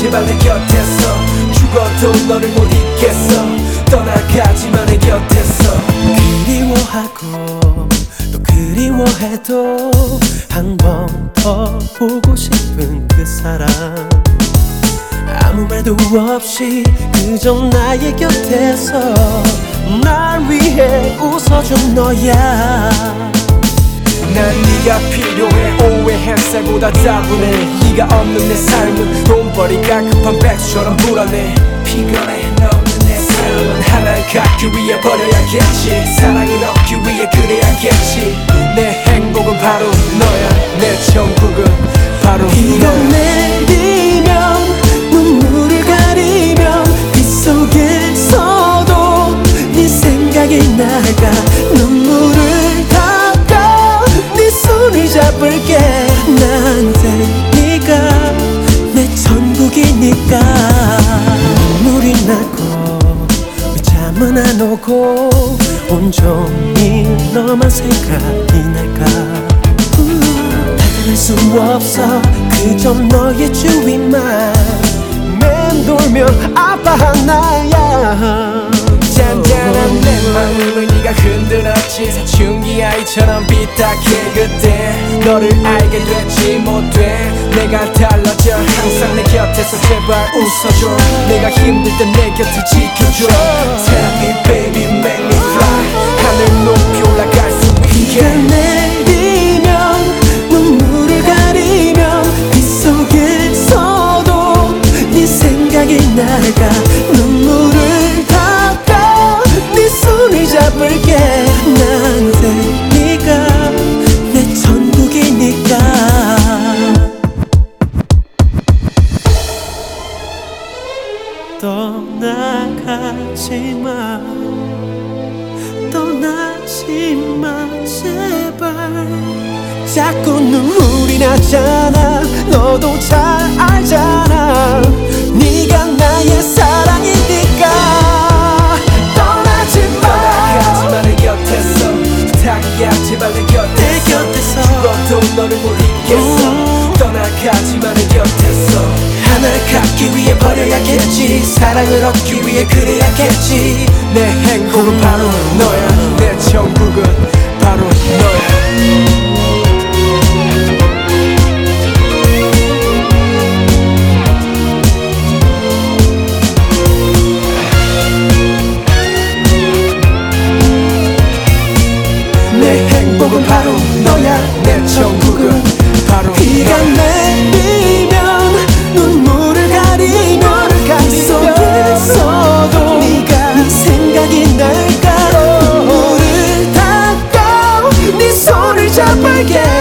제발 내 곁에서. 죽어도 너를 못 잊겠어. 떠나가지마 내 곁에서. 그리워하고 또 그리워해도 한 번 더 보고 싶은 그 사람, 아무 말도 없이 그저 나의 곁에서 날 위해 웃어준 너야. 난 네가 필요해. 오해 햇살보다 따분해. 네가 없는 내 삶은 돈벌이가 급한 백수처럼 불안해. 피곤해. 너 없는 내 삶은 하나를 갖기 위해 버려야겠지. 사랑을 얻기 위해 그래야겠지. 내 행복은 바로 너야. 내 천국은 바로 비가 너야. 내리면 눈물을 가리면 빗속에서도 네 생각이 나가. 눈물을 닦아 네 손을 잡을게. 나한테 네가 내 천국이니까. 눈물이 나고 잠은 안 오고 온종일 너만 생각이 날까. 다가갈 수 없어 그저 너의 주위만 맴돌면 아파한 나야. 잔잔한 내 마음을 네가 흔들었지. 사춘기 아이처럼 삐딱해. 그때 너를 알게 됐지 못돼. 내가 달라져 항상 내 곁에서 제발 웃어줘. 내가 힘들 때 내 곁을 지켜줘. Tell me baby make me fly. 하늘 높이 올라갈 수 비가 있게. 내리면 눈물을 가리면 빗속에서도 네 생각이 나가. 눈물을 닦아 네 손을 잡을게. 나한테 네가 내 천국이니까. 떠나가지마 떠나지마 제발. 자꾸 눈물이 나잖아. 너도 잘 알잖아. 네가 나의 사랑이니까. 떠나지마. 떠나가지마 내 곁에서. 부탁이야 제발 내 곁에서. 죽어도 너를 못 잊겠어. 떠나가지마 내 곁에서. 하나를 갖기 위해 버려야겠지. 사랑을 얻기 위해 그래야겠지. 내 행복은 바로 너야. 내 천국은 바로 너야. 내 행복은 바로 너야. 내 천국은 바로 비가 너야. 내리면 눈물을 가리면 빗속에서도 네가 네 생각이 날까. 눈물을 닦아 네 손을 잡을게.